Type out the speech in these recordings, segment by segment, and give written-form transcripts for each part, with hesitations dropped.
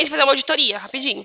ele fazer uma auditoria, rapidinho.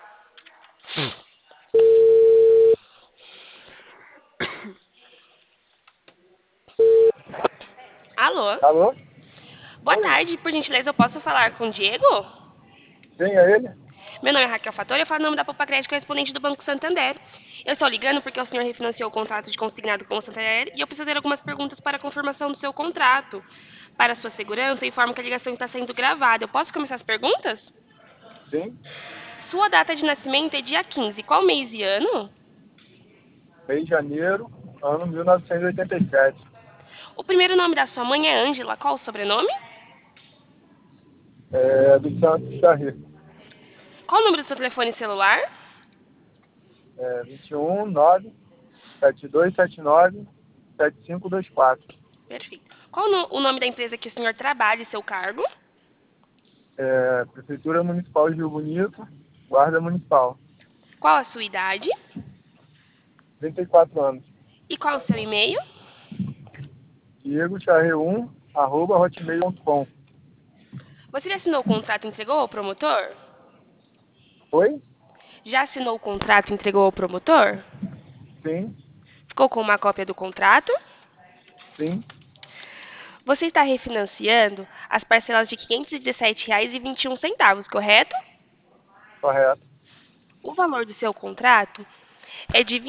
Alô? Alô? Boa Oi, tarde, por gentileza, eu posso falar com o Diego? quem é ele? Meu nome é Raquel Fatori, eu falo em nome da Poupa Crédito, correspondente do Banco Santander. Eu estou ligando porque o senhor refinanciou o contrato de consignado com o Santander e eu preciso ter algumas perguntas para a confirmação do seu contrato. Para sua segurança, eu informo que a ligação está sendo gravada. Eu posso começar as perguntas? Sim, Sua data de nascimento é dia 15. Qual mês e ano? mês de janeiro, ano 1987. O primeiro nome da sua mãe é Ângela. Qual o sobrenome? Do Santos Charri. Qual o número do seu telefone celular? 21 9 7279 7524. Perfeito. Qual o nome da empresa que o senhor trabalha e seu cargo? Prefeitura Municipal de Rio Bonito, Guarda Municipal. Qual a sua idade? 34 anos. E qual o seu e-mail? Diego Charri1, @hotmail.com. Você já assinou o contrato e entregou ao promotor? Oi? Já assinou o contrato e entregou ao promotor? Sim, Ficou com uma cópia do contrato? sim, Você está refinanciando as parcelas de R$ 517,21, correto? correto. O valor do seu contrato é de R$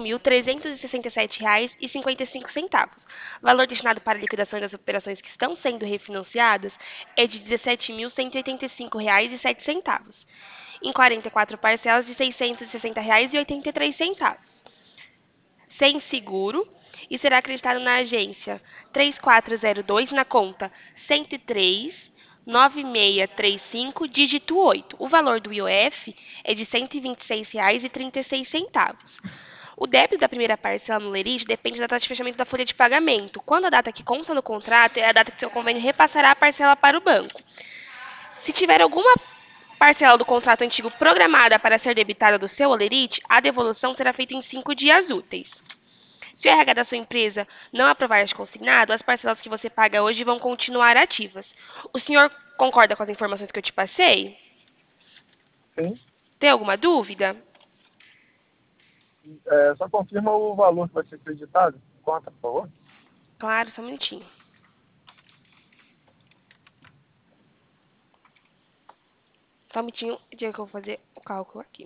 21.367,55. O valor destinado para a liquidação das operações que estão sendo refinanciadas é de R$ 17.185,07, em 44 parcelas de R$ 660,83, sem seguro, e será acreditado na agência 3402 na conta 103 9635, dígito 8. O valor do IOF é de R$ 126,36. O débito da primeira parcela no lerite depende da data de fechamento da folha de pagamento. Quando a data que consta no contrato é a data que seu convênio repassará a parcela para o banco. Se tiver alguma parcela do contrato antigo programada para ser debitada do seu olerite, a devolução será feita em 5 dias úteis. Se o RH da sua empresa não aprovar este consignado, as parcelas que você paga hoje vão continuar ativas. O senhor concorda com as informações que eu te passei? Sim. Tem alguma dúvida? Só confirma o valor que vai ser acreditado. Conta, por favor. Claro, só um minutinho. Só um minutinho, que eu vou fazer o cálculo aqui.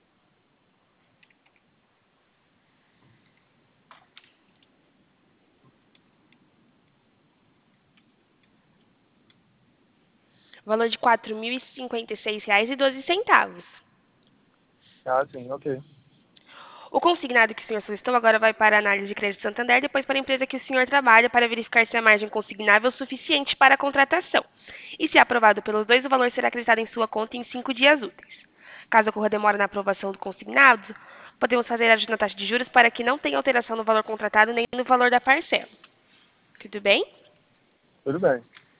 Valor de R$ 4.056,12. Ah, sim, ok. O consignado que o senhor solicitou agora vai para a análise de crédito Santander, depois para a empresa que o senhor trabalha, para verificar se a margem consignável é suficiente para a contratação. E se aprovado pelos dois, o valor será acreditado em sua conta em 5 dias úteis. Caso ocorra demora na aprovação do consignado, podemos fazer ajuste na taxa de juros para que não tenha alteração no valor contratado nem no valor da parcela. Tudo bem? Tudo bem.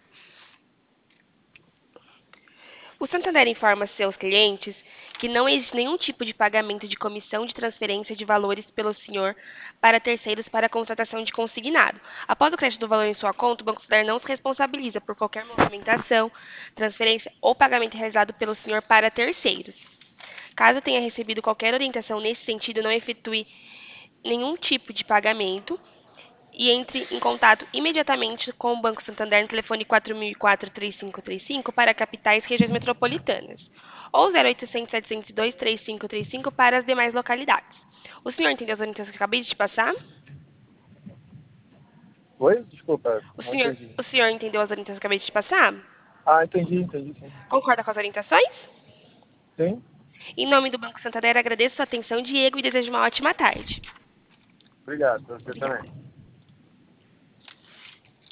O Santander informa seus clientes que não existe nenhum tipo de pagamento de comissão de transferência de valores pelo senhor para terceiros para a contratação de consignado. Após o crédito do valor em sua conta, o Banco Santander não se responsabiliza por qualquer movimentação, transferência ou pagamento realizado pelo senhor para terceiros. Caso tenha recebido qualquer orientação nesse sentido, não efetue nenhum tipo de pagamento e entre em contato imediatamente com o Banco Santander no telefone 4004-3535 para capitais e regiões metropolitanas, ou 0800-702-3535 para as demais localidades. O senhor entendeu as orientações que eu acabei de te passar? Oi? Desculpa, O não senhor, entendi. o senhor entendeu as orientações que eu acabei de te passar? Ah, entendi, sim. Concorda com as orientações? Sim? Em nome do Banco Santander, agradeço a sua atenção, Diego, e desejo uma ótima tarde. Obrigado, você Obrigada. também.